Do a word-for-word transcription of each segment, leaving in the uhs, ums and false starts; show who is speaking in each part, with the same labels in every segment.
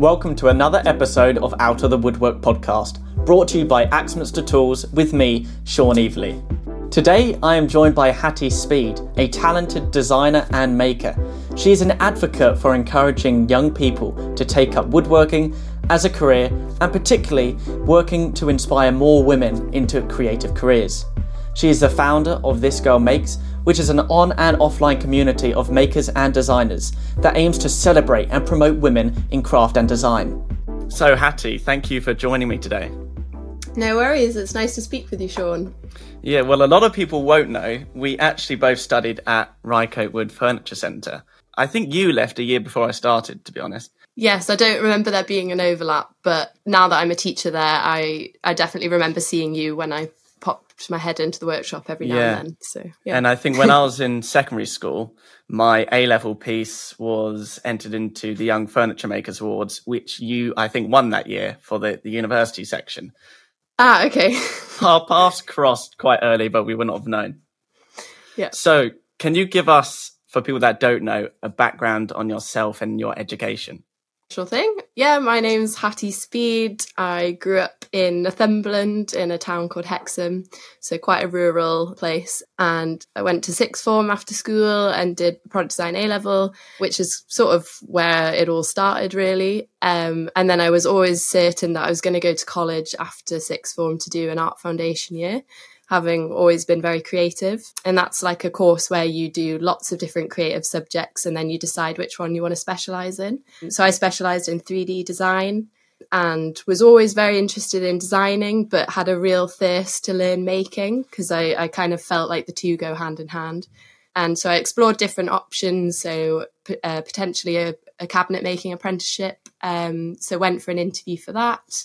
Speaker 1: Welcome to another episode of Out of the Woodwork podcast, brought to you by Axminster Tools with me, Sean Evely. Today I am joined by Hattie Speed, a talented designer and maker. She is an advocate for encouraging young people to take up woodworking as a career and particularly working to inspire more women into creative careers. She is the founder of This Girl Makes, which is an on and offline community of makers and designers that aims to celebrate and promote women in craft and design. So Hattie, thank you for joining me today.
Speaker 2: No worries, it's nice to speak with you, Sean.
Speaker 1: Yeah, well, a lot of people won't know, we actually both studied at Rycote Wood Furniture Centre. I think you left a year before I started, to be honest.
Speaker 2: Yes, I don't remember there being an overlap, but now that I'm a teacher there, I, I definitely remember seeing you when I popped my head into the workshop every now
Speaker 1: yeah.
Speaker 2: and then. So, yeah.
Speaker 1: And I think when I was in secondary school, my A-level piece was entered into the Young Furniture Makers Awards, which you, I think, won that year for the, the university section.
Speaker 2: Ah, okay.
Speaker 1: Our paths crossed quite early, but we would not have known.
Speaker 2: Yeah.
Speaker 1: So can you give us, for people that don't know, a background on yourself and your education?
Speaker 2: Sure thing. Yeah, my name's Hattie Speed. I grew up in Northumberland in a town called Hexham, so quite a rural place. And I went to sixth form after school and did product design A-level, which is sort of where it all started, really. Um, and then I was always certain that I was going to go to college after sixth form to do an art foundation year, having always been very creative. And that's like a course where you do lots of different creative subjects and then you decide which one you want to specialise in. So I specialised in three D design and was always very interested in designing, but had a real thirst to learn making because I, I kind of felt like the two go hand in hand. And so I explored different options, so uh, potentially a, a cabinet making apprenticeship. Um, so went for an interview for that.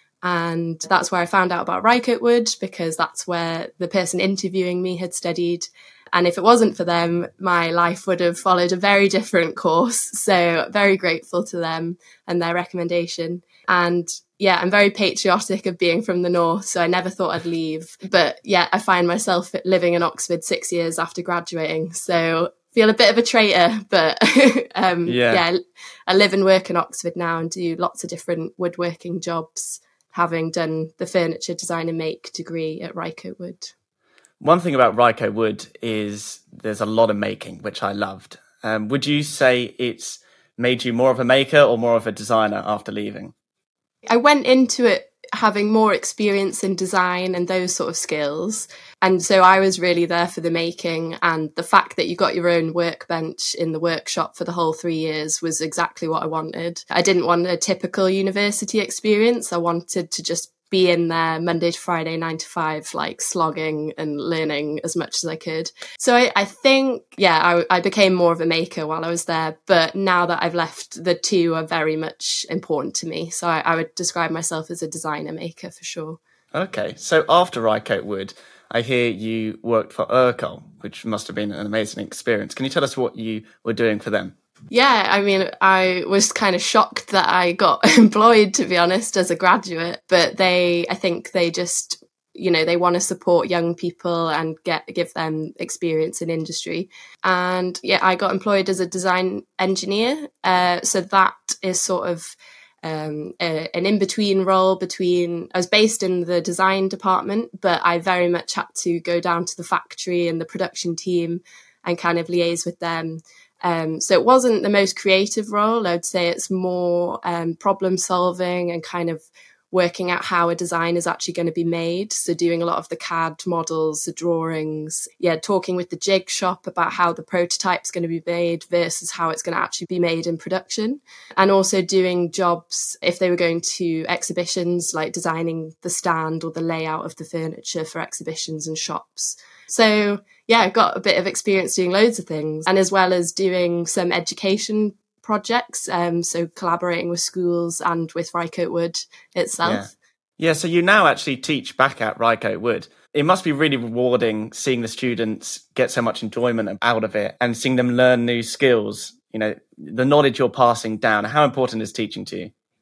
Speaker 2: And that's where I found out about Rycote Wood, because that's where the person interviewing me had studied. And if it wasn't for them, my life would have followed a very different course. So very grateful to them and their recommendation. And yeah, I'm very patriotic of being from the north, so I never thought I'd leave. But yeah, I find myself living in Oxford six years after graduating. So feel a bit of a traitor, but um, yeah. yeah, I live and work in Oxford now and do lots of different woodworking jobs, having done the furniture design and make degree at Rycote Wood.
Speaker 1: One thing about Rycote Wood is there's a lot of making, which I loved. Um, would you say it's made you more of a maker or more of a designer after leaving?
Speaker 2: I went into it having more experience in design and those sort of skills. And so I was really there for the making, and the fact that you got your own workbench in the workshop for the whole three years was exactly what I wanted. I didn't want a typical university experience. I wanted to just be in there Monday to Friday, nine to five, like slogging and learning as much as I could. So I, I think, yeah, I, I became more of a maker while I was there. But now that I've left, the two are very much important to me. So I, I would describe myself as a designer maker for sure.
Speaker 1: Okay, so after Rycote Wood, I hear you worked for Urkel, which must have been an amazing experience. Can you tell us what you were doing for them?
Speaker 2: Yeah, I mean, I was kind of shocked that I got employed, to be honest, as a graduate. But they, I think they just, you know, they want to support young people and get give them experience in industry. And yeah, I got employed as a design engineer. Uh, so that is sort of um, a, an in-between role between, I was based in the design department, but I very much had to go down to the factory and the production team and kind of liaise with them. Um, so it wasn't the most creative role. I'd say it's more um, problem solving and kind of working out how a design is actually going to be made. So doing a lot of the C A D models, the drawings, yeah, talking with the jig shop about how the prototype's going to be made versus how it's going to actually be made in production. And also doing jobs if they were going to exhibitions, like designing the stand or the layout of the furniture for exhibitions and shops. So yeah, I got a bit of experience doing loads of things, and as well as doing some education projects, um, so collaborating with schools and with Rycote Wood itself.
Speaker 1: Yeah. yeah, so you now actually teach back at Rycote Wood. It must be really rewarding seeing the students get so much enjoyment out of it and seeing them learn new skills, you know, the knowledge you're passing down. How important is teaching to you?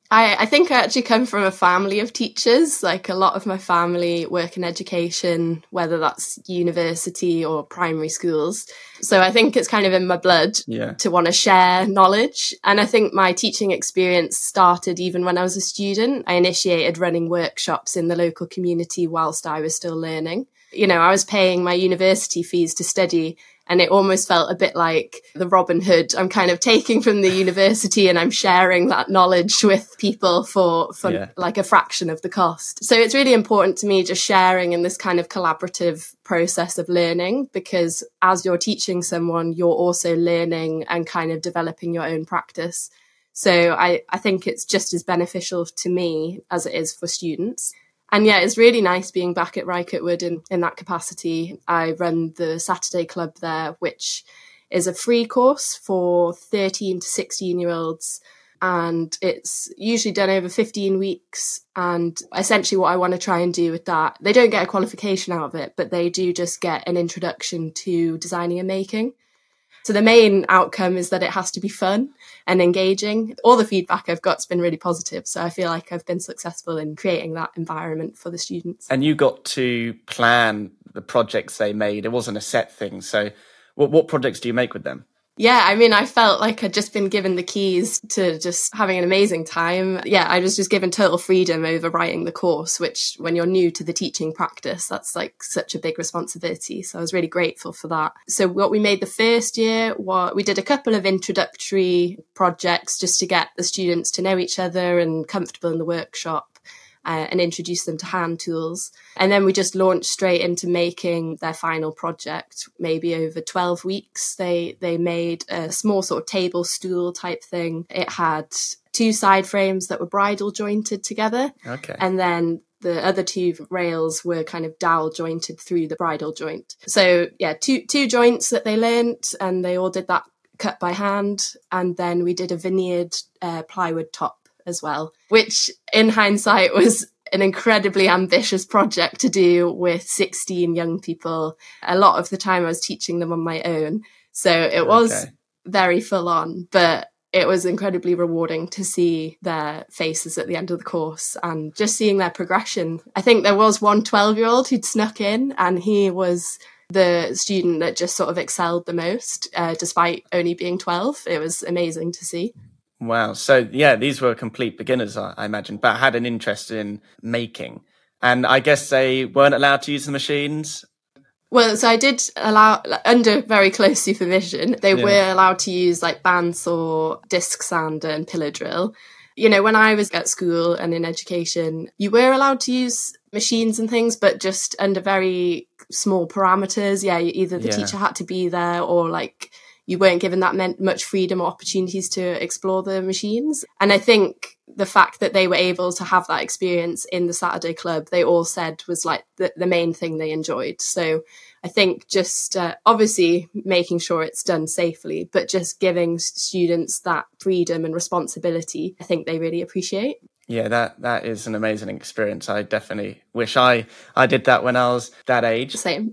Speaker 2: I, I think I actually come from a family of teachers. Like a lot of my family work in education, whether that's university or primary schools. So I think it's kind of in my blood
Speaker 1: yeah.
Speaker 2: to want to share knowledge. And I think my teaching experience started even when I was a student. I initiated running workshops in the local community whilst I was still learning. You know, I was paying my university fees to study, and it almost felt a bit like the Robin Hood. I'm kind of taking from the university and I'm sharing that knowledge with people for, for yeah. like a fraction of the cost. So it's really important to me just sharing in this kind of collaborative process of learning, because as you're teaching someone, you're also learning and kind of developing your own practice. So I, I think it's just as beneficial to me as it is for students. And yeah, it's really nice being back at Rycote Wood in, in that capacity. I run the Saturday Club there, which is a free course for thirteen to sixteen year olds. And it's usually done over fifteen weeks. And essentially what I want to try and do with that, they don't get a qualification out of it, but they do just get an introduction to designing and making. So the main outcome is that it has to be fun and engaging. All the feedback I've got's been really positive. So I feel like I've been successful in creating that environment for the students.
Speaker 1: And you got to plan the projects they made. It wasn't a set thing. So what, what projects do you make with them?
Speaker 2: Yeah, I mean, I felt like I'd just been given the keys to just having an amazing time. Yeah, I was just given total freedom over writing the course, which when you're new to the teaching practice, that's like such a big responsibility. So I was really grateful for that. So what we made the first year, was we did a couple of introductory projects just to get the students to know each other and comfortable in the workshop. Uh, and introduce them to hand tools. And then we just launched straight into making their final project. Maybe over twelve weeks, they they made a small sort of table stool type thing. It had two side frames that were bridle jointed together.
Speaker 1: Okay.
Speaker 2: And then the other two rails were kind of dowel jointed through the bridle joint. So yeah, two two joints that they learnt, and they all did that cut by hand. And then we did a veneered uh, plywood top as well, which in hindsight was an incredibly ambitious project to do with sixteen young people. A lot of the time I was teaching them on my own. So it was okay. very full on, but it was incredibly rewarding to see their faces at the end of the course and just seeing their progression. I think there was one twelve-year-old who'd snuck in, and he was the student that just sort of excelled the most, uh, despite only being twelve. It was amazing to see.
Speaker 1: Wow. So, yeah, these were complete beginners, I, I imagine, but had an interest in making. And I guess they weren't allowed to use the machines?
Speaker 2: Well, so I did allow, under very close supervision, they
Speaker 1: yeah.
Speaker 2: were allowed to use like bandsaw, disc sander and pillar drill. You know, when I was at school and in education, you were allowed to use machines and things, but just under very small parameters. Yeah, either the yeah. teacher had to be there, or like you weren't given that much freedom or opportunities to explore the machines. And I think the fact that they were able to have that experience in the Saturday Club, they all said was like the, the main thing they enjoyed. So I think just uh, obviously making sure it's done safely, but just giving students that freedom and responsibility, I think they really appreciate.
Speaker 1: Yeah, that that is an amazing experience. I definitely wish I, I did that when I was that age.
Speaker 2: Same.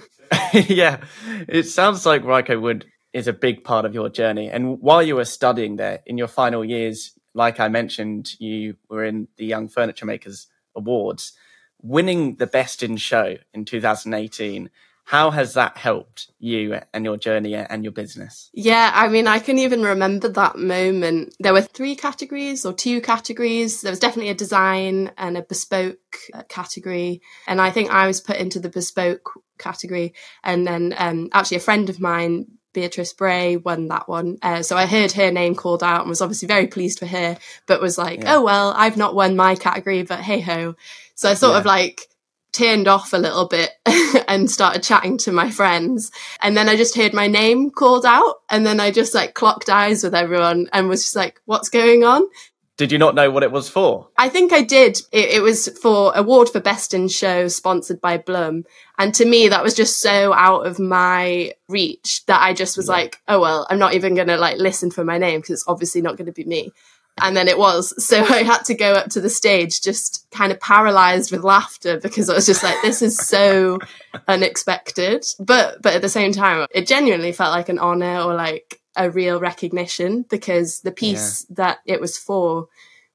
Speaker 1: Yeah, it sounds like Rycote Wood is a big part of your journey. And while you were studying there in your final years, like I mentioned, you were in the Young Furniture Makers Awards, winning the Best in Show in two thousand eighteen. How has that helped you and your journey and your business?
Speaker 2: Yeah, I mean, I can even remember that moment. There were three categories or two categories. There was definitely a design and a bespoke category. And I think I was put into the bespoke category. And then um, actually a friend of mine, Beatrice Bray, won that one. Uh, so I heard her name called out and was obviously very pleased for her, but was like, yeah. oh, well, I've not won my category, but hey ho. So I sort yeah. of like turned off a little bit and started chatting to my friends. And then I just heard my name called out. And then I just like clocked eyes with everyone and was just like, what's going on?
Speaker 1: Did you not know what it was for?
Speaker 2: I think I did. It, it was for Award for Best in Show, sponsored by Blum. And to me, that was just so out of my reach that I just was yeah. like, oh, well, I'm not even going to like listen for my name because it's obviously not going to be me. And then it was. So I had to go up to the stage just kind of paralyzed with laughter because I was just like, this is so unexpected. But but at the same time, it genuinely felt like an honor or like a real recognition, because the piece yeah. that it was for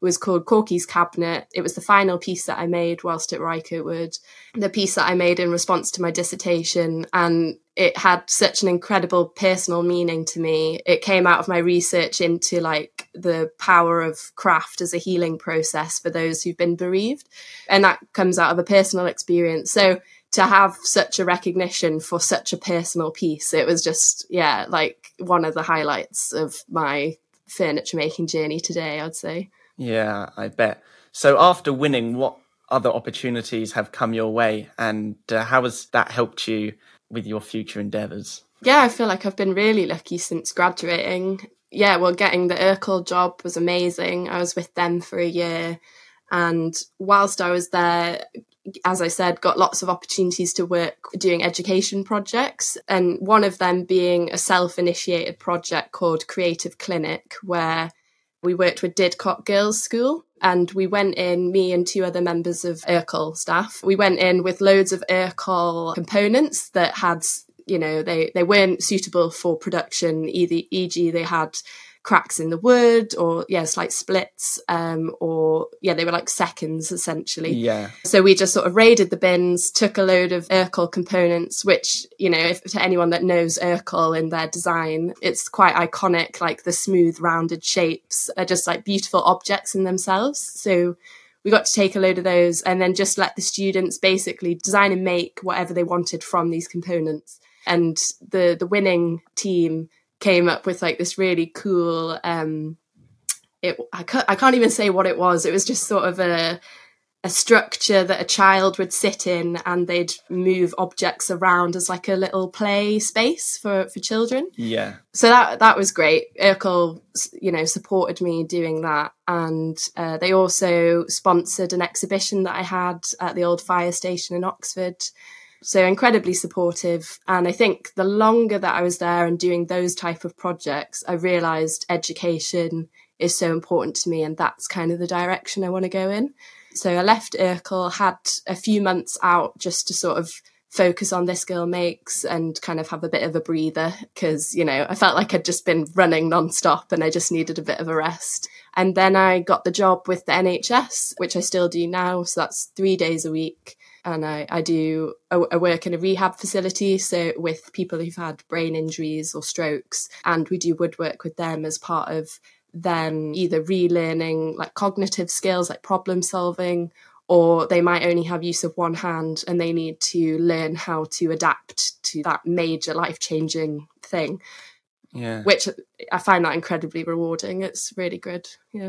Speaker 2: was called Corky's Cabinet. It was the final piece that I made whilst at Rycote Wood, the piece that I made in response to my dissertation, and it had such an incredible personal meaning to me. It came out of my research into like the power of craft as a healing process for those who've been bereaved, and that comes out of a personal experience. So to have such a recognition for such a personal piece, it was just, yeah, like one of the highlights of my furniture making journey today, I'd say.
Speaker 1: Yeah, I bet. So after winning, what other opportunities have come your way, and uh, how has that helped you with your future endeavours?
Speaker 2: Yeah, I feel like I've been really lucky since graduating. Yeah, well, getting the Urkel job was amazing. I was with them for a year, and whilst I was there, as I said, got lots of opportunities to work doing education projects, and one of them being a self-initiated project called Creative Clinic, where we worked with Didcot Girls' School, and we went in, me and two other members of Urkel staff, we went in with loads of Urkel components that had, you know, they, they weren't suitable for production, either, for example they had cracks in the wood, or yeah, slight splits, um, or yeah, they were like seconds essentially.
Speaker 1: Yeah.
Speaker 2: So we just sort of raided the bins, took a load of Urkel components, which, you know, if to anyone that knows Urkel in their design, it's quite iconic, like the smooth rounded shapes are just like beautiful objects in themselves. So we got to take a load of those and then just let the students basically design and make whatever they wanted from these components. And the the winning team came up with like this really cool, um, it, I, can't, I can't even say what it was. It was just sort of a, a structure that a child would sit in, and they'd move objects around as like a little play space for, for children.
Speaker 1: Yeah.
Speaker 2: So that that was great. Urkel, you know, supported me doing that. And uh, they also sponsored an exhibition that I had at the old fire station in Oxford. So incredibly supportive. And I think the longer that I was there and doing those type of projects, I realised education is so important to me, and that's kind of the direction I want to go in. So I left Urkel, had a few months out just to sort of focus on This Girl Makes and kind of have a bit of a breather, because, you know, I felt like I'd just been running nonstop and I just needed a bit of a rest. And then I got the job with the N H S, which I still do now. So that's three days a week. And I, I do I work in a rehab facility, so with people who've had brain injuries or strokes, and we do woodwork with them as part of them either relearning like cognitive skills like problem solving, or they might only have use of one hand and they need to learn how to adapt to that major life-changing thing.
Speaker 1: Yeah.
Speaker 2: Which I find that incredibly rewarding. It's really good. Yeah.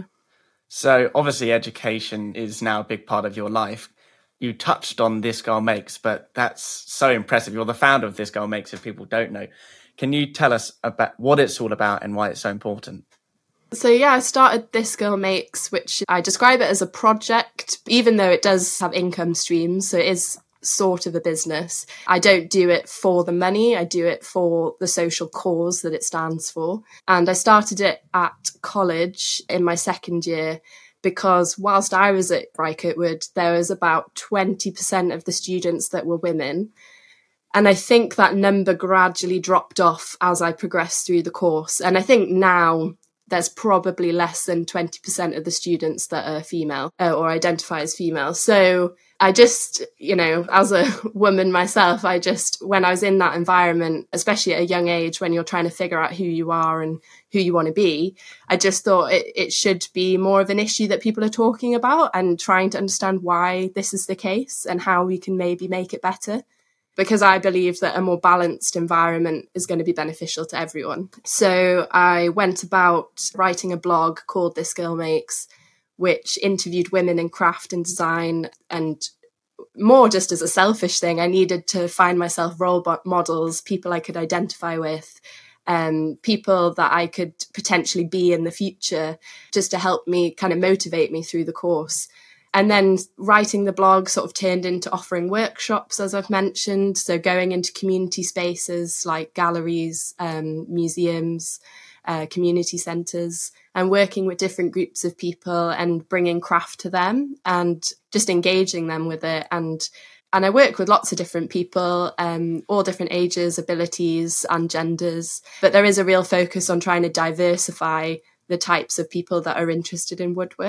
Speaker 1: So obviously education is now a big part of your life. You touched on This Girl Makes, but that's so impressive. You're the founder of This Girl Makes, if people don't know. Can you tell us about what it's all about and why it's so important?
Speaker 2: So yeah, I started This Girl Makes, which I describe it as a project, even though it does have income streams. So it is sort of a business. I don't do it for the money. I do it for the social cause that it stands for. And I started it at college in my second year, because whilst I was at Rycote Wood, there was about twenty percent of the students that were women. And I think that number gradually dropped off as I progressed through the course. And I think now there's probably less than twenty percent of the students that are female uh, or identify as female. So I just, you know, as a woman myself, I just, when I was in that environment, especially at a young age, when you're trying to figure out who you are and who you want to be, I just thought it, it should be more of an issue that people are talking about and trying to understand why this is the case and how we can maybe make it better. Because I believe that a more balanced environment is going to be beneficial to everyone. So I went about writing a blog called This Girl Makes, which interviewed women in craft and design, and more just as a selfish thing, I needed to find myself role models, people I could identify with, um, people that I could potentially be in the future, just to help me kind of motivate me through the course. And then writing the blog sort of turned into offering workshops, as I've mentioned. So going into community spaces like galleries, um, museums, uh, community centres, and working with different groups of people and bringing craft to them and just engaging them with it. And and I work with lots of different people, um, all different ages, abilities and genders. But there is a real focus on trying to diversify the types of people that are interested in woodwork.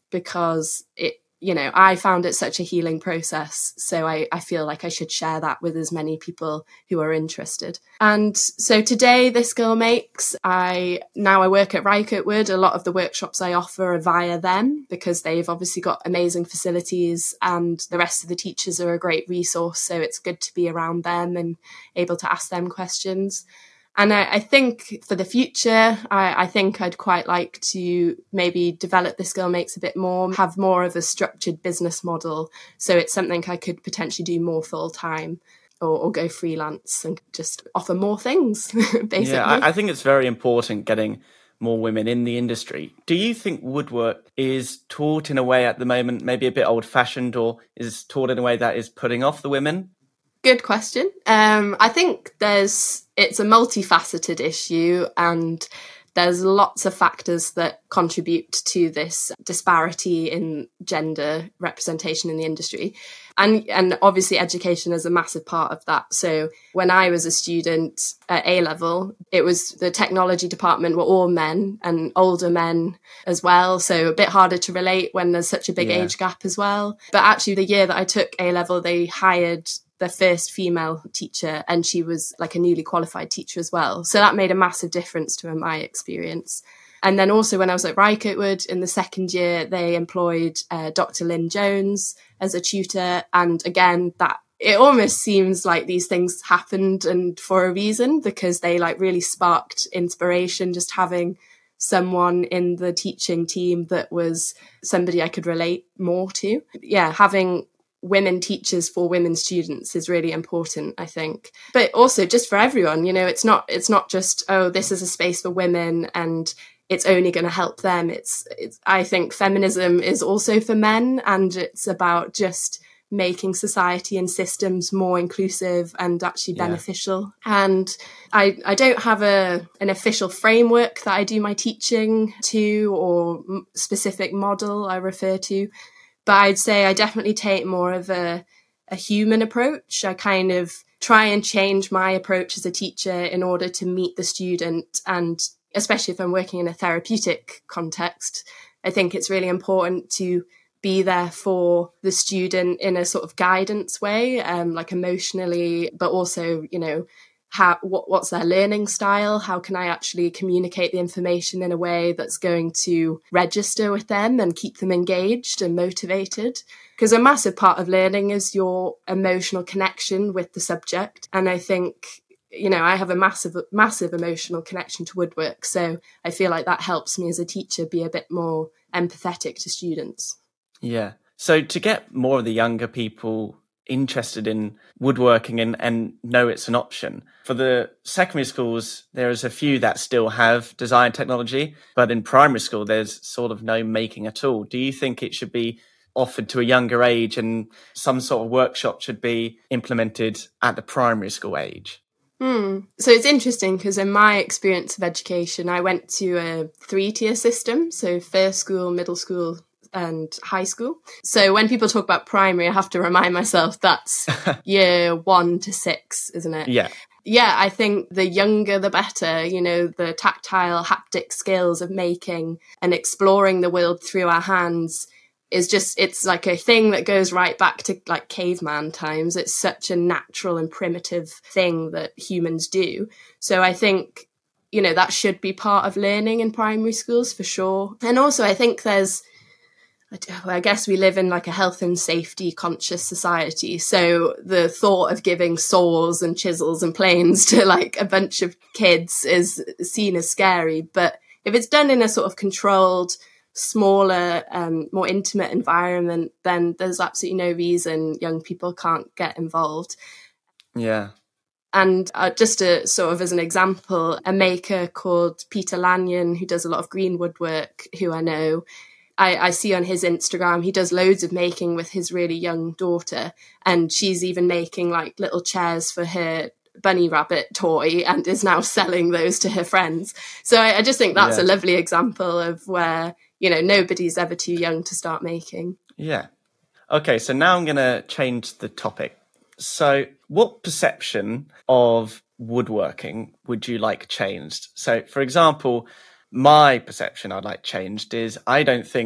Speaker 2: because it, you know, I found it such a healing process. So I, I feel like I should share that with as many people who are interested. And so today, This Girl Makes, I now I work at Rycote Wood. A lot of the workshops I offer are via them because they've obviously got amazing facilities and the rest of the teachers are a great resource. So it's good to be around them and able to ask them questions. And I, I think for the future, I, I think I'd quite like to maybe develop This Girl Makes a bit more, have more of a structured business model. So it's something I could potentially do more full time or, or go freelance and just offer more things, basically.
Speaker 1: Yeah, I, I think it's very important getting more women in the industry. Do you think woodwork is taught in a way at the moment, maybe a bit old fashioned, or is taught in a way that is putting off the women?
Speaker 2: Good question. Um, I think there's it's a multifaceted issue and there's lots of factors that contribute to this disparity in gender representation in the industry. And, and obviously education is a massive part of that. So when I was a student at A-level, it was the technology department were all men and older men as well. So a bit harder to relate when there's such a big yeah. age gap as well. But actually the year that I took A-level, they hired the first female teacher and she was like a newly qualified teacher as well. So that made a massive difference to my experience. And then also when I was at Rycote Wood in the second year, they employed uh, Doctor Lynn Jones as a tutor. And again, that it almost seems like these things happened and for a reason because they like really sparked inspiration, just having someone in the teaching team that was somebody I could relate more to. Yeah, having women teachers for women students is really important, I think. But also just for everyone, you know, it's not it's not just, oh, this is a space for women and it's only going to help them. It's, it's I think feminism is also for men and it's about just making society and systems more inclusive and actually yeah. beneficial. And I, I don't have a an official framework that I do my teaching to or specific model I refer to. But I'd say I definitely take more of a, a human approach. I kind of try and change my approach as a teacher in order to meet the student. And especially if I'm working in a therapeutic context, I think it's really important to be there for the student in a sort of guidance way, um, like emotionally, but also, you know, how what, what's their learning style? How can I actually communicate the information in a way that's going to register with them and keep them engaged and motivated? Because a massive part of learning is your emotional connection with the subject. And I think, you know, I have a massive, massive emotional connection to woodwork. So I feel like that helps me as a teacher be a bit more empathetic to students.
Speaker 1: Yeah. So to get more of the younger people interested in woodworking and, and know it's an option. For the secondary schools, there is a few that still have design technology, but in primary school, there's sort of no making at all. Do you think it should be offered to a younger age and some sort of workshop should be implemented at the primary school age?
Speaker 2: Hmm. So it's interesting because in my experience of education, I went to a three-tier system. So first school, middle school, and high school. So when people talk about primary, I have to remind myself that's year one to six, isn't it?
Speaker 1: Yeah.
Speaker 2: Yeah, I think the younger the better, you know, the tactile, haptic skills of making and exploring the world through our hands is just, it's like a thing that goes right back to like caveman times. It's such a natural and primitive thing that humans do. So I think, you know, that should be part of learning in primary schools for sure. And also I think there's, I guess we live in like a health and safety conscious society. So the thought of giving saws and chisels and planes to like a bunch of kids is seen as scary. But if it's done in a sort of controlled, smaller, um, more intimate environment, then there's absolutely no reason young people can't get involved.
Speaker 1: Yeah.
Speaker 2: And uh, just to sort of as an example, a maker called Peter Lanyon, who does a lot of green woodwork, who I know, I, I see on his Instagram, he does loads of making with his really young daughter. And she's even making like little chairs for her bunny rabbit toy and is now selling those to her friends. So I, I just think that's yeah. a lovely example of where, you know, nobody's ever too young to start making.
Speaker 1: Yeah. Okay, so now I'm going to change the topic. So what perception of woodworking would you like changed? So, for example, my perception I'd like changed is I don't think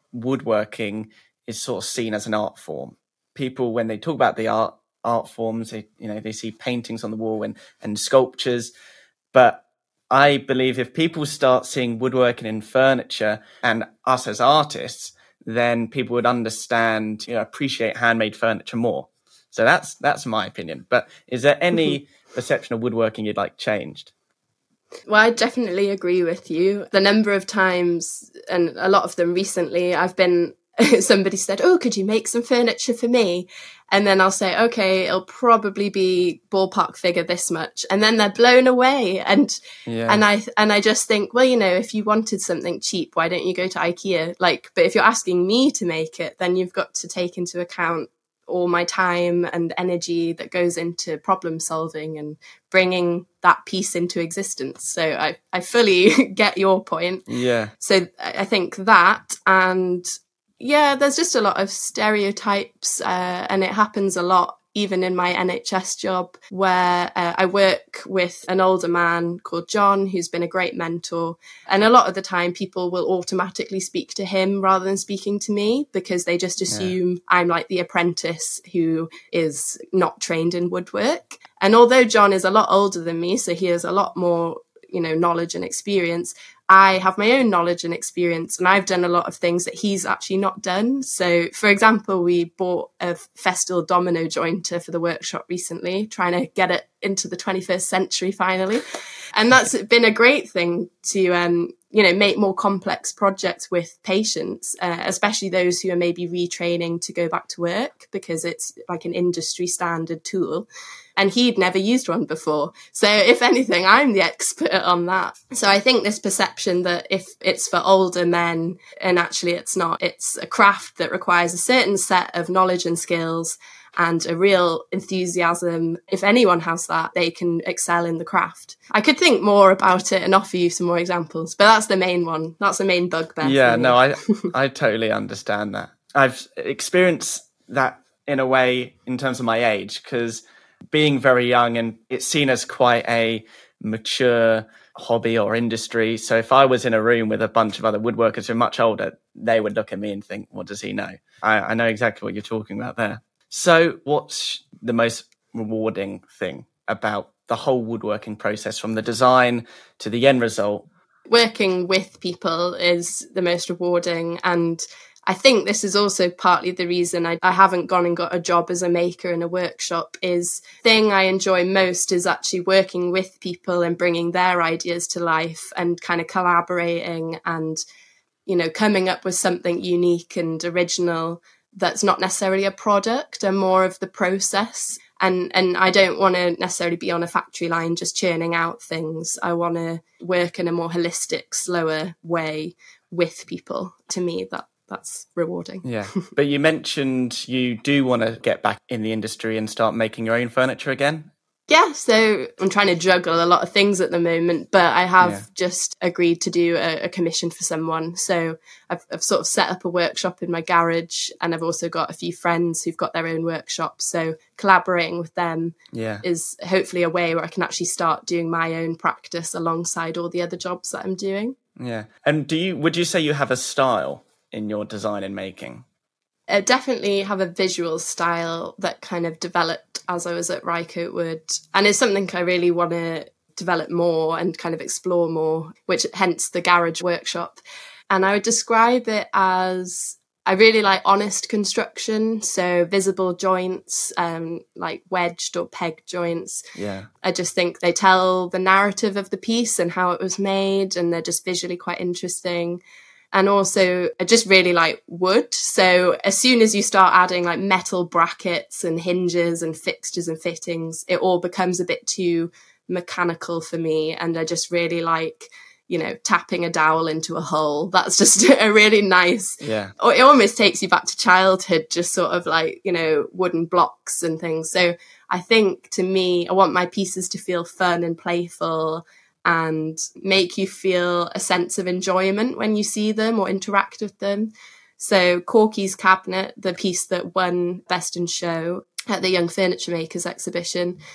Speaker 1: woodworking is sort of seen as an art form. People, when they talk about the art art forms, they, you know, they see paintings on the wall and, and sculptures. But I believe if people start seeing woodworking in furniture and us as artists, then people would understand, you know, appreciate handmade furniture more. So that's that's my opinion. But is there any perception of woodworking you'd like changed?
Speaker 2: Well, I definitely agree with you. The number of times, and a lot of them recently, I've been, somebody said, oh, could you make some furniture for me? And then I'll say, okay, it'll probably be ballpark figure this much. And then they're blown away. And yeah. and I and I just think, well, you know, if you wanted something cheap, why don't you go to IKEA? Like, but if you're asking me to make it, then you've got to take into account all my time and energy that goes into problem solving and bringing that piece into existence. So I, I fully get your point.
Speaker 1: Yeah.
Speaker 2: So I think that, and yeah, there's just a lot of stereotypes, uh, and it happens a lot even in my N H S job, where uh, I work with an older man called John, who's been a great mentor. And a lot of the time people will automatically speak to him rather than speaking to me, because they just assume yeah. I'm like the apprentice who is not trained in woodwork. And although John is a lot older than me, so he has a lot more, you know, knowledge and experience, I have my own knowledge and experience, and I've done a lot of things that he's actually not done. So, for example, we bought a Festool domino jointer for the workshop recently, trying to get it into the twenty-first century finally. And that's been a great thing to, um, you know, make more complex projects with patients, uh, especially those who are maybe retraining to go back to work, because it's like an industry standard tool. And he'd never used one before. So if anything, I'm the expert on that. So I think this perception that if it's for older men, and actually it's not, it's a craft that requires a certain set of knowledge and skills and a real enthusiasm. If anyone has that, they can excel in the craft. I could think more about it and offer you some more examples, but that's the main one. That's the main bugbear.
Speaker 1: Yeah, no, I I totally understand that. I've experienced that in a way in terms of my age, because being very young and it's seen as quite a mature hobby or industry. So if I was in a room with a bunch of other woodworkers who are much older, they would look at me and think, what does he know? I, I know exactly what you're talking about there. So what's the most rewarding thing about the whole woodworking process, from the design to the end result?
Speaker 2: Working with people is the most rewarding, and I think this is also partly the reason I, I haven't gone and got a job as a maker in a workshop. Is the thing I enjoy most is actually working with people and bringing their ideas to life and kind of collaborating and, you know, coming up with something unique and original that's not necessarily a product and more of the process. And and I don't want to necessarily be on a factory line just churning out things. I want to work in a more holistic, slower way with people. To me, that that's rewarding.
Speaker 1: Yeah. But you mentioned you do want to get back in the industry and start making your own furniture again.
Speaker 2: Yeah, so I'm trying to juggle a lot of things at the moment, but I have yeah. just agreed to do a, a commission for someone. So I've, I've sort of set up a workshop in my garage, and I've also got a few friends who've got their own workshops. So collaborating with them
Speaker 1: yeah.
Speaker 2: is hopefully a way where I can actually start doing my own practice alongside all the other jobs that I'm doing.
Speaker 1: Yeah. And do you would you say you have a style in your design and making?
Speaker 2: I definitely have a visual style that kind of developed as I was at Rycote Wood, and it's something I really want to develop more and kind of explore more, which hence the garage workshop. And I would describe it as, I really like honest construction, so visible joints, um, like wedged or pegged joints.
Speaker 1: Yeah,
Speaker 2: I just think they tell the narrative of the piece and how it was made, and they're just visually quite interesting. And also, I just really like wood. So as soon as you start adding like metal brackets and hinges and fixtures and fittings, it all becomes a bit too mechanical for me. And I just really like, you know, tapping a dowel into a hole. That's just a really nice,
Speaker 1: yeah.
Speaker 2: Or it almost takes you back to childhood, just sort of like, you know, wooden blocks and things. So I think, to me, I want my pieces to feel fun and playful and make you feel a sense of enjoyment when you see them or interact with them. So Corky's cabinet, the piece that won Best in Show at the Young Furniture Makers exhibition,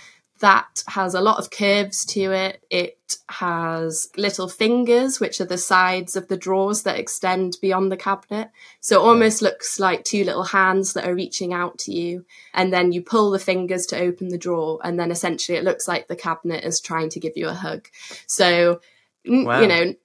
Speaker 2: that has a lot of curves to it. It has little fingers, which are the sides of the drawers that extend beyond the cabinet. So it almost looks like two little hands that are reaching out to you. And then you pull the fingers to open the drawer. And then essentially it looks like the cabinet is trying to give you a hug. So, wow. you know,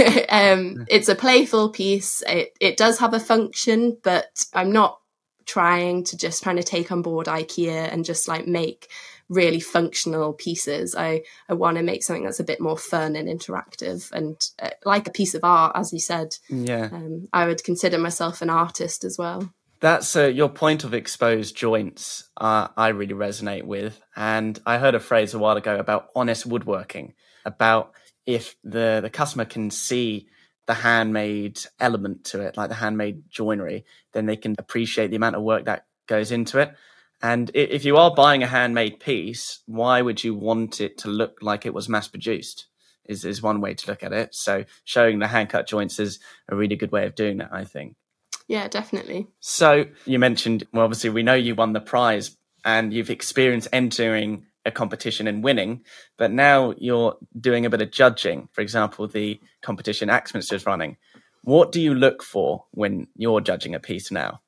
Speaker 2: um, it's a playful piece. It, it does have a function, but I'm not trying to just trying to take on board IKEA and just like make really functional pieces. I, I want to make something that's a bit more fun and interactive and uh, like a piece of art, as you said.
Speaker 1: Yeah.
Speaker 2: Um, I would consider myself an artist as well.
Speaker 1: That's uh, your point of exposed joints. Uh, I really resonate with. And I heard a phrase a while ago about honest woodworking, about if the, the customer can see the handmade element to it, like the handmade joinery, then they can appreciate the amount of work that goes into it. And if you are buying a handmade piece, why would you want it to look like it was mass produced? Is is one way to look at it. So showing the hand cut joints is a really good way of doing that, I think.
Speaker 2: Yeah, definitely.
Speaker 1: So you mentioned, well, obviously we know you won the prize and you've experienced entering a competition and winning, but now you're doing a bit of judging. For example, the competition Axminster is running. What do you look for when you're judging a piece now?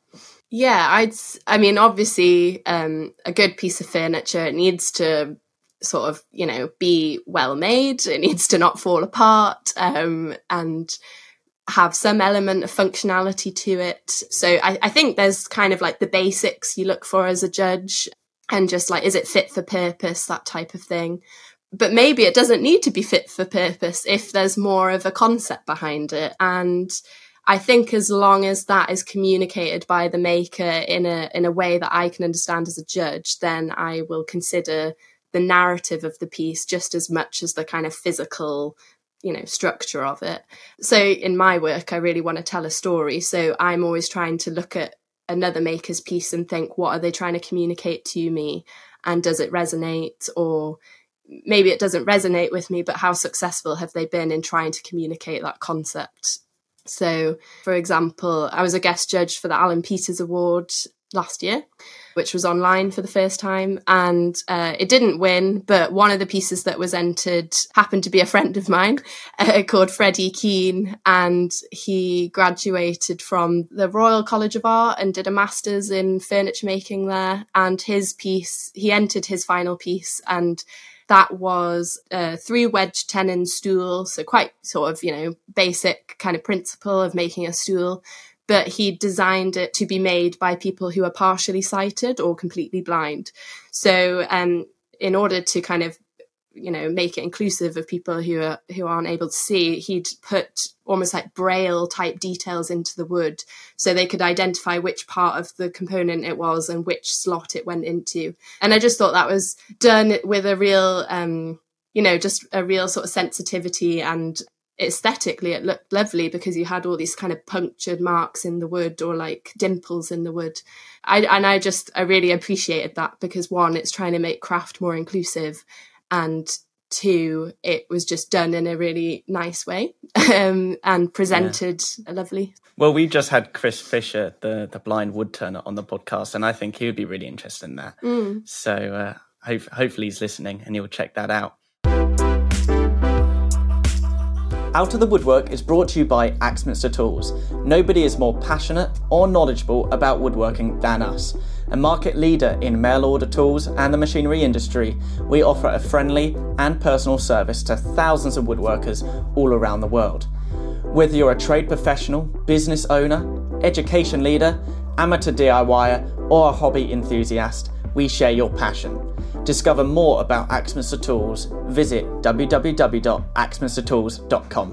Speaker 2: Yeah, I'd, I mean, obviously, um, a good piece of furniture, it needs to sort of, you know, be well made. It needs to not fall apart, um, and have some element of functionality to it. So I, I think there's kind of like the basics you look for as a judge. And just like, is it fit for purpose, that type of thing. But maybe it doesn't need to be fit for purpose if there's more of a concept behind it. And I think as long as that is communicated by the maker in a in a way that I can understand as a judge, then I will consider the narrative of the piece just as much as the kind of physical, you know, structure of it. So in my work, I really want to tell a story. So I'm always trying to look at another maker's piece and think, what are they trying to communicate to me? And does it resonate? Or maybe it doesn't resonate with me, but how successful have they been in trying to communicate that concept? So, for example, I was a guest judge for the Alan Peters Award last year, which was online for the first time. And uh, it didn't win, but one of the pieces that was entered happened to be a friend of mine uh, called Freddie Keane. And he graduated from the Royal College of Art and did a master's in furniture making there. And his piece, he entered his final piece, and that was a three wedge tenon stool. So quite sort of, you know, basic kind of principle of making a stool. But he designed it to be made by people who are partially sighted or completely blind. So um, in order to kind of, you know, make it inclusive of people who are who aren't able to see, he'd put almost like braille type details into the wood so they could identify which part of the component it was and which slot it went into. And I just thought that was done with a real, um, you know, just a real sort of sensitivity, and aesthetically it looked lovely because you had all these kind of punctured marks in the wood or like dimples in the wood. I, and I just, I really appreciated that because one, it's trying to make craft more inclusive, and two, it was just done in a really nice way um, and presented yeah. lovely.
Speaker 1: Well, we just had Chris Fisher, the, the blind wood turner, on the podcast, and I think he would be really interested in that.
Speaker 2: Mm.
Speaker 1: So uh, hope, hopefully he's listening and he'll check that out. Out of the Woodwork is brought to you by Axminster Tools. Nobody is more passionate or knowledgeable about woodworking than us. A market leader in mail order tools and the machinery industry, we offer a friendly and personal service to thousands of woodworkers all around the world. Whether you're a trade professional, business owner, education leader, amateur DIYer, or a hobby enthusiast, we share your passion. Discover more about Axminster Tools. Visit w w w dot axminster tools dot com.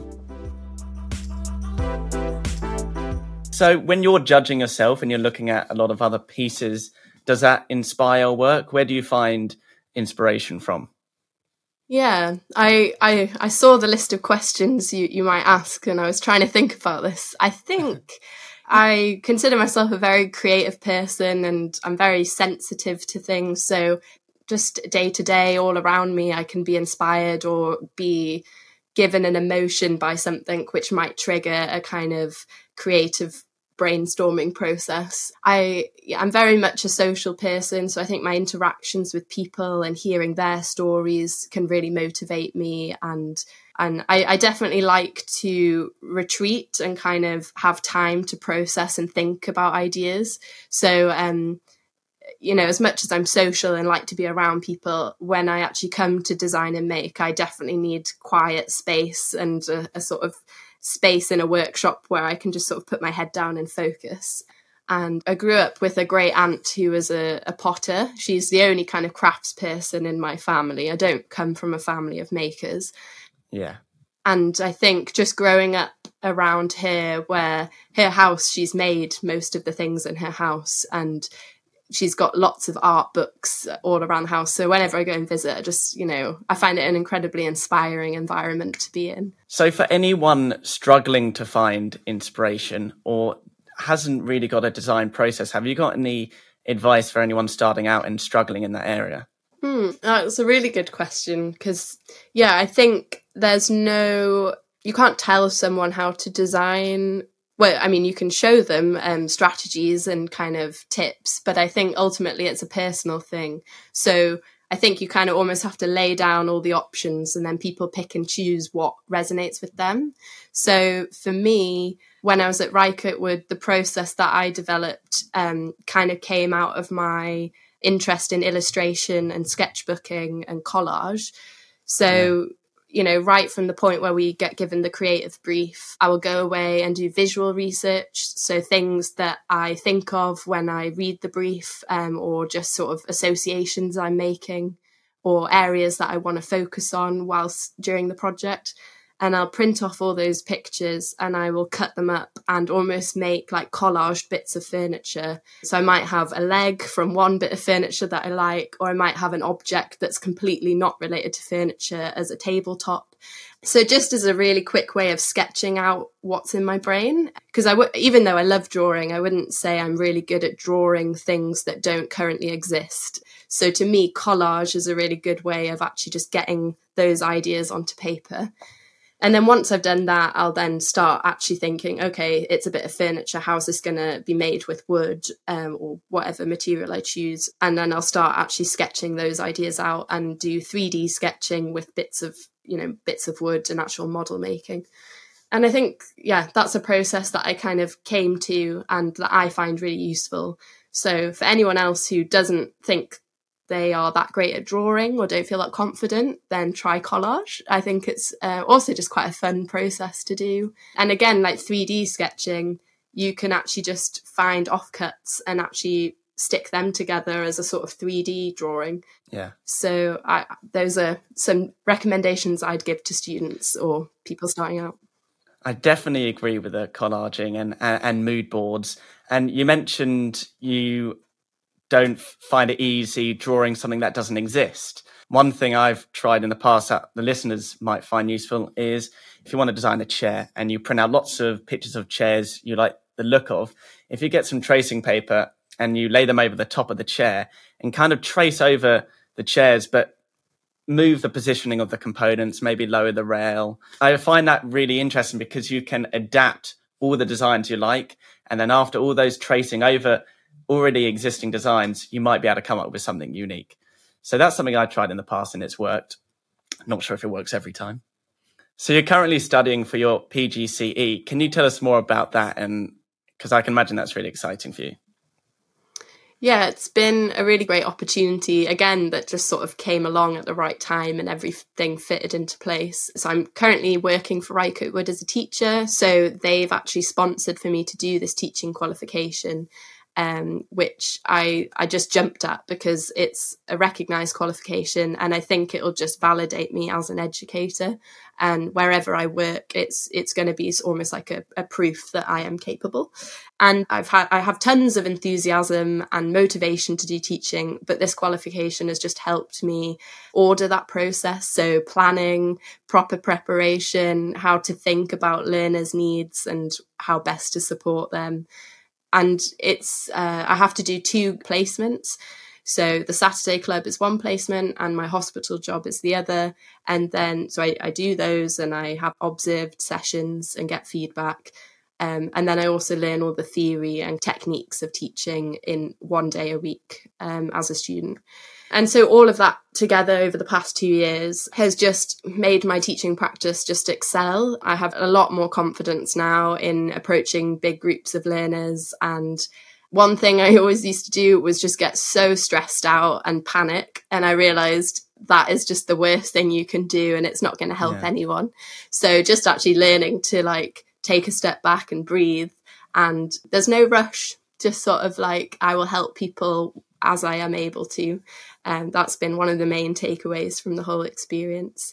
Speaker 1: So when you're judging yourself and you're looking at a lot of other pieces, does that inspire work? Where do you find inspiration from?
Speaker 2: Yeah, I, I I saw the list of questions you, you might ask, and I was trying to think about this. I think I consider myself a very creative person, and I'm very sensitive to things. So just day to day, all around me, I can be inspired or be given an emotion by something which might trigger a kind of creative brainstorming process. I, I'm very much a social person, so I think my interactions with people and hearing their stories can really motivate me. And and I, I definitely like to retreat and kind of have time to process and think about ideas. So, um, you know, as much as I'm social and like to be around people, when I actually come to design and make, I definitely need quiet space and a, a sort of space in a workshop where I can just sort of put my head down and focus. And I grew up with a great aunt who was a, a potter. She's the only kind of crafts person in my family. I don't come from a family of makers.
Speaker 1: Yeah.
Speaker 2: And I think just growing up around here, where her house, she's made most of the things in her house, and she's got lots of art books all around the house. So whenever I go and visit, I just, you know, I find it an incredibly inspiring environment to be in.
Speaker 1: So for anyone struggling to find inspiration or hasn't really got a design process, have you got any advice for anyone starting out and struggling in that area?
Speaker 2: Hmm, that's a really good question, because, yeah, I think there's no, you can't tell someone how to design. Well, I mean, you can show them um, strategies and kind of tips, but I think ultimately it's a personal thing. So I think you kind of almost have to lay down all the options and then people pick and choose what resonates with them. So for me, when I was at Rycote Wood, the process that I developed um, kind of came out of my interest in illustration and sketchbooking and collage. So, yeah. you know, right from the point where we get given the creative brief, I will go away and do visual research. So things that I think of when I read the brief, um, or just sort of associations I'm making, or areas that I want to focus on whilst during the project. And I'll print off all those pictures and I will cut them up and almost make like collaged bits of furniture. So I might have a leg from one bit of furniture that I like, or I might have an object that's completely not related to furniture as a tabletop. So just as a really quick way of sketching out what's in my brain, because I w- even though I love drawing, I wouldn't say I'm really good at drawing things that don't currently exist. So to me, collage is a really good way of actually just getting those ideas onto paper. And then once I've done that, I'll then start actually thinking, okay, it's a bit of furniture. How's this going to be made with wood, um, or whatever material I choose? And then I'll start actually sketching those ideas out and do three D sketching with bits of, you know, bits of wood and actual model making. And I think, yeah, that's a process that I kind of came to and that I find really useful. So for anyone else who doesn't think they are that great at drawing or don't feel that confident, then try collage. I think it's uh, also just quite a fun process to do. And again, like three D sketching, you can actually just find offcuts and actually stick them together as a sort of three D drawing.
Speaker 1: Yeah.
Speaker 2: So I, those are some recommendations I'd give to students or people starting out.
Speaker 1: I definitely agree with the collaging and, and, and mood boards. And you mentioned you don't find it easy drawing something that doesn't exist. One thing I've tried in the past that the listeners might find useful is if you want to design a chair and you print out lots of pictures of chairs you like the look of, if you get some tracing paper and you lay them over the top of the chair and kind of trace over the chairs, but move the positioning of the components, maybe lower the rail. I find that really interesting because you can adapt all the designs you like. And then after all those tracing over already existing designs, you might be able to come up with something unique. So that's something I've tried in the past and it's worked. Not sure if it works every time. So you're currently studying for your P G C E. Can you tell us more about that? And because I can imagine that's really exciting for you.
Speaker 2: Yeah, it's been a really great opportunity, again, that just sort of came along at the right time and everything fitted into place. So I'm currently working for Rycote Wood as a teacher. So they've actually sponsored for me to do this teaching qualification. Um, which I, I just jumped at because it's a recognised qualification and I think it'll just validate me as an educator. And wherever I work, it's it's going to be almost like a, a proof that I am capable. And I've had I have tons of enthusiasm and motivation to do teaching, but this qualification has just helped me order that process. So planning, proper preparation, how to think about learners' needs and how best to support them. And it's uh, I have to do two placements. So the Saturday Club is one placement and my hospital job is the other. And then so I, I do those and I have observed sessions and get feedback. Um, and then I also learn all the theory and techniques of teaching in one day a week um, as a student. And so all of that together over the past two years has just made my teaching practice just excel. I have a lot more confidence now in approaching big groups of learners. And one thing I always used to do was just get so stressed out and panic. And I realised that is just the worst thing you can do, and it's not going to help yeah. anyone. So just actually learning to like take a step back and breathe, and there's no rush, just sort of like I will help people as I am able to. And that's been one of the main takeaways from the whole experience.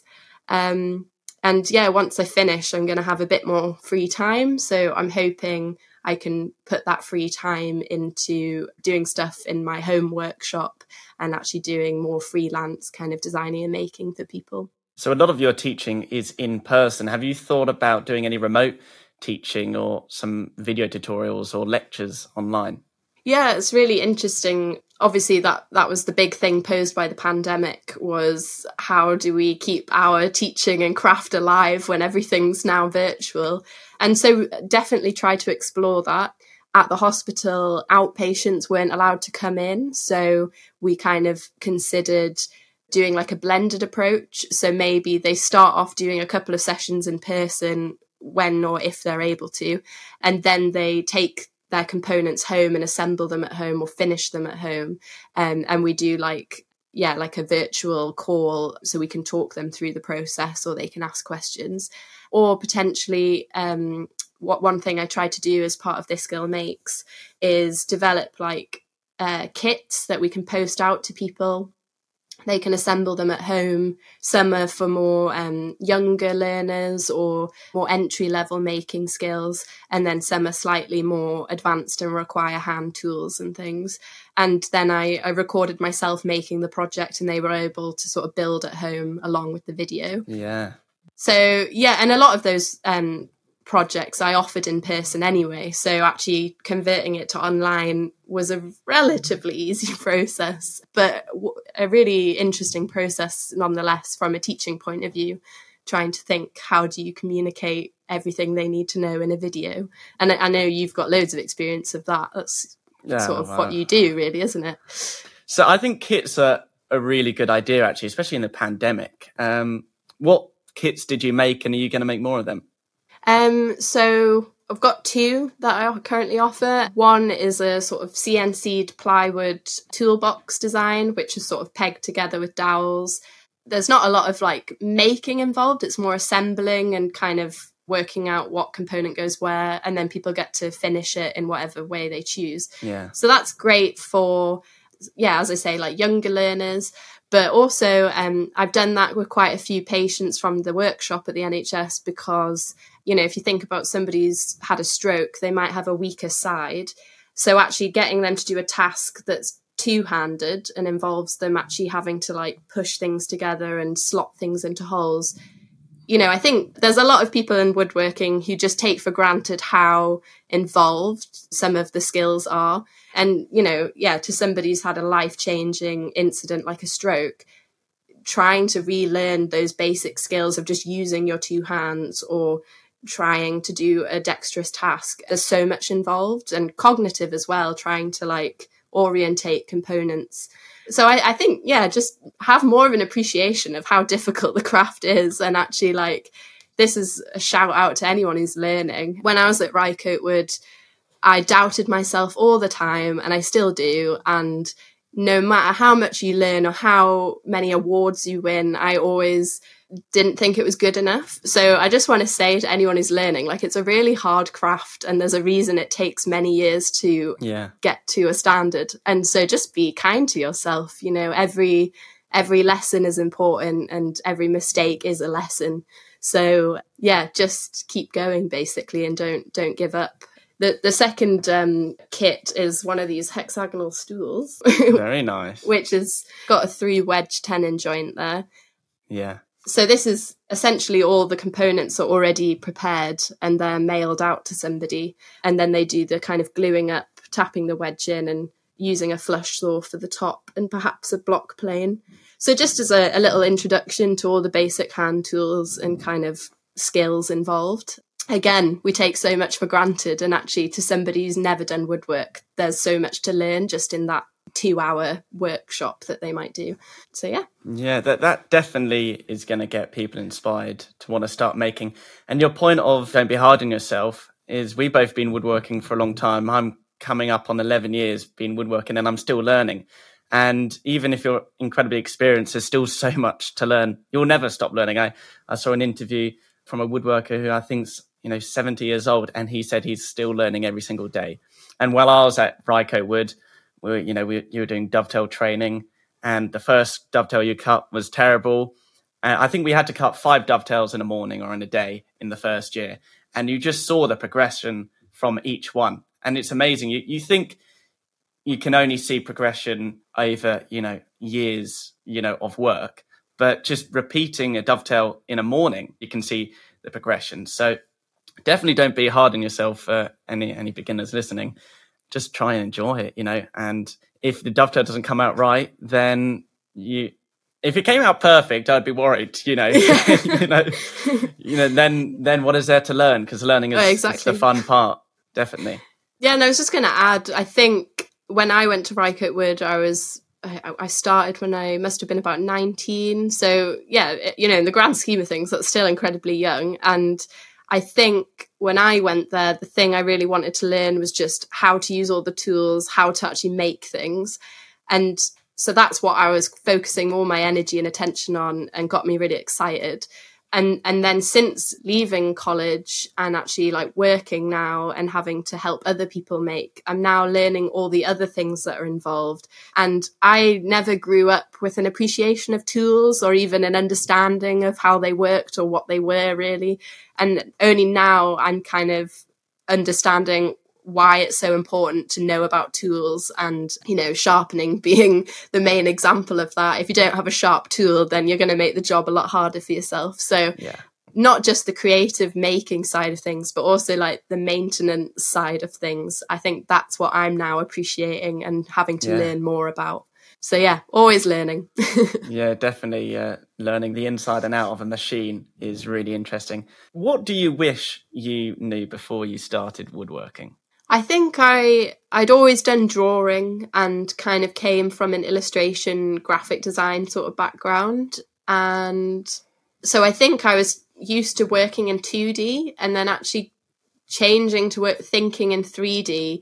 Speaker 2: Um, and yeah, once I finish, I'm going to have a bit more free time. So I'm hoping I can put that free time into doing stuff in my home workshop and actually doing more freelance kind of designing and making for people.
Speaker 1: So a lot of your teaching is in person. Have you thought about doing any remote teaching or some video tutorials or lectures online?
Speaker 2: Yeah, it's really interesting. Obviously, that, that was the big thing posed by the pandemic, was how do we keep our teaching and craft alive when everything's now virtual? And so definitely try to explore that. At the hospital, outpatients weren't allowed to come in. So we kind of considered doing like a blended approach. So maybe they start off doing a couple of sessions in person when or if they're able to, and then they take their components home and assemble them at home or finish them at home. Um, and we do like, yeah, like a virtual call so we can talk them through the process, or they can ask questions. Or potentially, um, what one thing I tried to do as part of This Girl Makes is develop like uh, kits that we can post out to people. They can assemble them at home. Some are for more um, younger learners or more entry-level making skills. And then some are slightly more advanced and require hand tools and things. And then I, I recorded myself making the project, and they were able to sort of build at home along with the video.
Speaker 1: Yeah.
Speaker 2: So, yeah, and a lot of those um, projects I offered in person anyway. So actually converting it to online was a relatively easy process, but a really interesting process nonetheless from a teaching point of view, trying to think, how do you communicate everything they need to know in a video? And I know you've got loads of experience of that. That's yeah, sort of wow. what you do, really, isn't it?
Speaker 1: So I think kits are a really good idea, actually, especially in the pandemic. Um, what kits did you make, and are you going to make more of them?
Speaker 2: Um, so I've got two that I currently offer. One is a sort of C N C'd plywood toolbox design, which is sort of pegged together with dowels. There's not a lot of like making involved. It's more assembling and kind of working out what component goes where, and then people get to finish it in whatever way they choose.
Speaker 1: Yeah. So
Speaker 2: that's great for, yeah, as I say, like younger learners. But also um, I've done that with quite a few patients from the workshop at the N H S, because, you know, if you think about somebody who's had a stroke, they might have a weaker side. So actually getting them to do a task that's two-handed and involves them actually having to like push things together and slot things into holes. You know, I think there's a lot of people in woodworking who just take for granted how involved some of the skills are. And, you know, yeah, to somebody who's had a life-changing incident like a stroke, trying to relearn those basic skills of just using your two hands or trying to do a dexterous task, there's so much involved, and cognitive as well, trying to like orientate components. So I, I think, yeah, just have more of an appreciation of how difficult the craft is. And actually, like, this is a shout out to anyone who's learning. When I was at Rycote Wood, I doubted myself all the time, and I still do. And no matter how much you learn or how many awards you win, I always didn't think it was good enough. So I just want to say to anyone who's learning, like, it's a really hard craft, and there's a reason it takes many years to
Speaker 1: yeah.
Speaker 2: get to a standard. And so just be kind to yourself. You know, every every lesson is important, and every mistake is a lesson. So yeah, just keep going basically, and don't don't give up. The the second um, kit is one of these hexagonal stools.
Speaker 1: Very nice.
Speaker 2: Which has got a three wedge tenon joint there.
Speaker 1: Yeah.
Speaker 2: So this is essentially all the components are already prepared, and they're mailed out to somebody, and then they do the kind of gluing up, tapping the wedge in, and using a flush saw for the top and perhaps a block plane. So just as a, a little introduction to all the basic hand tools and kind of skills involved. again, we take so much for granted, and actually to somebody who's never done woodwork, there's so much to learn just in that two hour workshop that they might do. So yeah.
Speaker 1: Yeah, that, that definitely is going to get people inspired to want to start making. And your point of don't be hard on yourself is we've both been woodworking for a long time. I'm coming up on eleven years being woodworking and I'm still learning. And even if you're incredibly experienced, there's still so much to learn. You'll never stop learning. I, I saw an interview from a woodworker who I think's, you know, seventy years old, and he said he's still learning every single day. And while I was at Rycote Wood, we, you know, we, you were doing dovetail training, and the first dovetail you cut was terrible. And I think we had to cut five dovetails in a morning or in a day in the first year. And you just saw the progression from each one. And it's amazing. You, you think you can only see progression over, you know, years, you know, of work, but just repeating a dovetail in a morning, you can see the progression. So definitely don't be hard on yourself for any, any beginners listening. Just try and enjoy it, you know, and if the dovetail doesn't come out right, then you, if it came out perfect, I'd be worried, you know, you know, you know, then, then what is there to learn? Because learning is, oh, exactly. is the fun part. Definitely.
Speaker 2: Yeah, and I was just going to add, I think when I went to Rycote Wood, I was, I, I started when I must have been about nineteen. So yeah, it, you know, in the grand scheme of things, that's still incredibly young. And I think when I went there, the thing I really wanted to learn was just how to use all the tools, how to actually make things. And so that's what I was focusing all my energy and attention on, and got me really excited. And and then since leaving college and actually like working now and having to help other people make, I'm now learning all the other things that are involved. And I never grew up with an appreciation of tools or even an understanding of how they worked or what they were really. And only now I'm kind of understanding why it's so important to know about tools, and, you know, sharpening being the main example of that. If you don't have a sharp tool, then you're going to make the job a lot harder for yourself. So yeah. Not just the creative making side of things, but also like the maintenance side of things. I think that's what I'm now appreciating and having to yeah. learn more about. So yeah, always learning.
Speaker 1: Yeah, definitely. Uh, learning the inside and out of a machine is really interesting. What do you wish you knew before you started woodworking?
Speaker 2: I think I, I'd always done drawing and kind of came from an illustration, graphic design sort of background. And so I think I was used to working in two D and then actually changing to work, thinking in three D.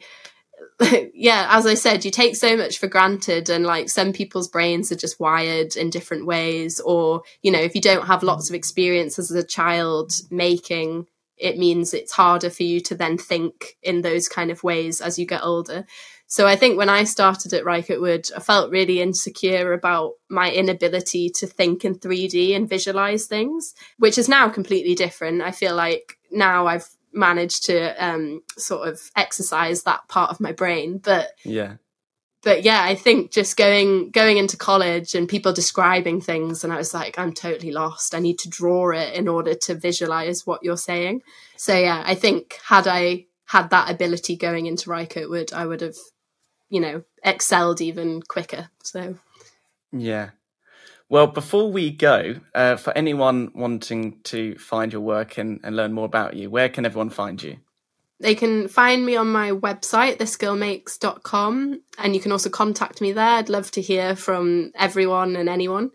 Speaker 2: Yeah, as I said, you take so much for granted, and like some people's brains are just wired in different ways. Or, you know, if you don't have lots of experience as a child making, it means it's harder for you to then think in those kind of ways as you get older. So I think when I started at Rycote Wood, I felt really insecure about my inability to think in three D and visualize things, which is now completely different. I feel like now I've managed to um, sort of exercise that part of my brain. But
Speaker 1: yeah.
Speaker 2: But yeah, I think just going going into college and people describing things, and I was like, I'm totally lost. I need to draw it in order to visualize what you're saying. So yeah, I think had I had that ability going into Rycote Wood, I would have, you know, excelled even quicker. So
Speaker 1: yeah. Well, before we go, uh, for anyone wanting to find your work and, and learn more about you, where can everyone find you?
Speaker 2: They can find me on my website, the skill makes dot com, and you can also contact me there. I'd love to hear from everyone and anyone.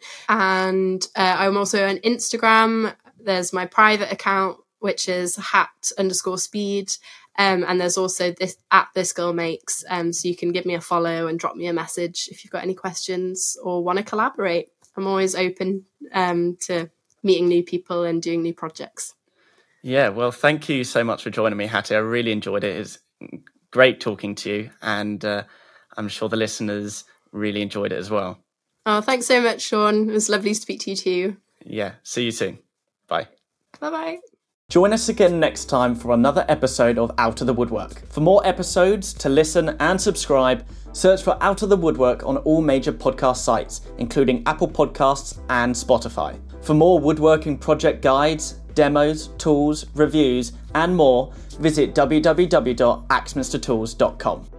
Speaker 2: And uh, I'm also on Instagram. There's my private account, which is hat underscore speed. Um, and there's also this at This Girl Makes. Um, so you can give me a follow and drop me a message if you've got any questions or want to collaborate. I'm always open um, to meeting new people and doing new projects.
Speaker 1: Yeah, well, thank you so much for joining me, Hattie. I really enjoyed it. It's great talking to you, and uh, I'm sure the listeners really enjoyed it as well.
Speaker 2: Oh, thanks so much, Sean. It was lovely to speak to you too.
Speaker 1: Yeah, see you soon. Bye.
Speaker 2: Bye-bye.
Speaker 1: Join us again next time for another episode of Out of the Woodwork. For more episodes, to listen and subscribe, search for Out of the Woodwork on all major podcast sites, including Apple Podcasts and Spotify. For more woodworking project guides, demos, tools, reviews, and more, visit w w w dot axminster tools dot com.